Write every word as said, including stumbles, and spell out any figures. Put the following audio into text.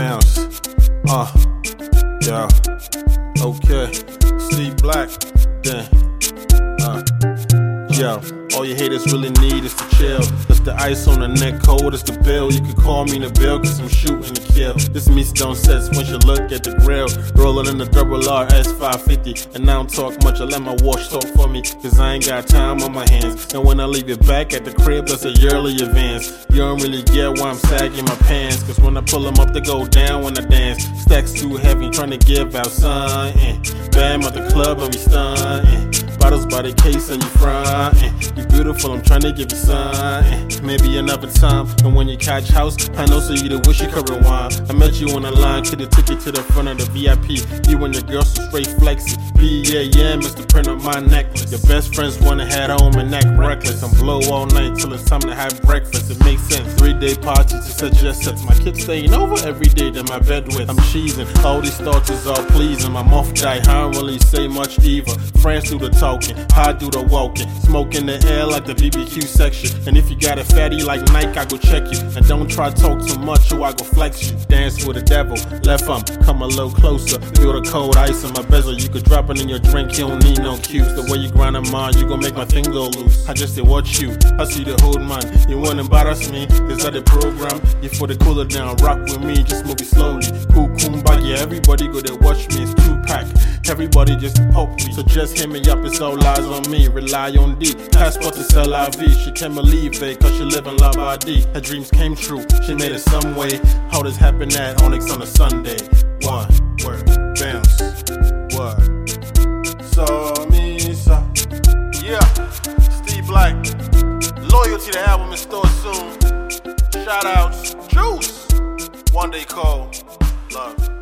bounce. Uh, yeah. Okay. Steve Black. Then. Uh, yo. All your haters really need is to chill. That's the ice on the neck, cold as the bill. You can call me the bill, cause I'm shooting to kill. This meets don't sets once you look at the grill. Rolling in the double R S five fifty. And I don't talk much, I let my watch talk for me. Cause I ain't got time on my hands. And when I leave it back at the crib, that's a yearly advance. You don't really get why I'm sagging my pants. Cause when I pull them up, they go down when I dance. Stacks too heavy, trying to give out something. Bam at the club and we stuntin'. Bottles by the case and you frontin'. You beautiful, I'm trying to give you something. Maybe another time, and when you catch house, I know so you the wish you could rewind. I met you on the line, could've took you to the front of the V I P. You and your girl so straight flexy. B A M is the print of my necklace. Your best friends wanna head home and act reckless. I'm blow all night till it's time to have breakfast. It makes sense. Three day party to suggest sets. My kids staying over every day to my bed with. I'm cheesing, all these thoughts is all pleasing. My mouth die, I don't really say much either. Friends do the talking, I do the walking. Smoke in the air like the B B Q section. And if you got a fatty like Nike, I go check you. And don't try to talk too much or I go flex you. Dance with the devil, left arm, come a little closer. Feel the cold ice in my bezel. You could drop it in your drink, you don't need no cues. The way you grind them on, you gon' make my thing go loose. I just did watch you, I see the whole man. You wanna embarrass me, is that the program? You for the cooler down, rock with me, just move it slowly. Cool, kumbaya, everybody go there watch me, it's two pack. Everybody just poke me, so just hit me up, it's all lies on me. Rely on D, passport to sell I V. She can't believe it, cause she live in La Bardie. Her dreams came true, she made it some way. How this happened at Onyx on a Sunday? One word, bounce, word. So me, so yeah, Steve Black. Loyalty, the album is store soon. Shout outs, Juice. One Day Call, love.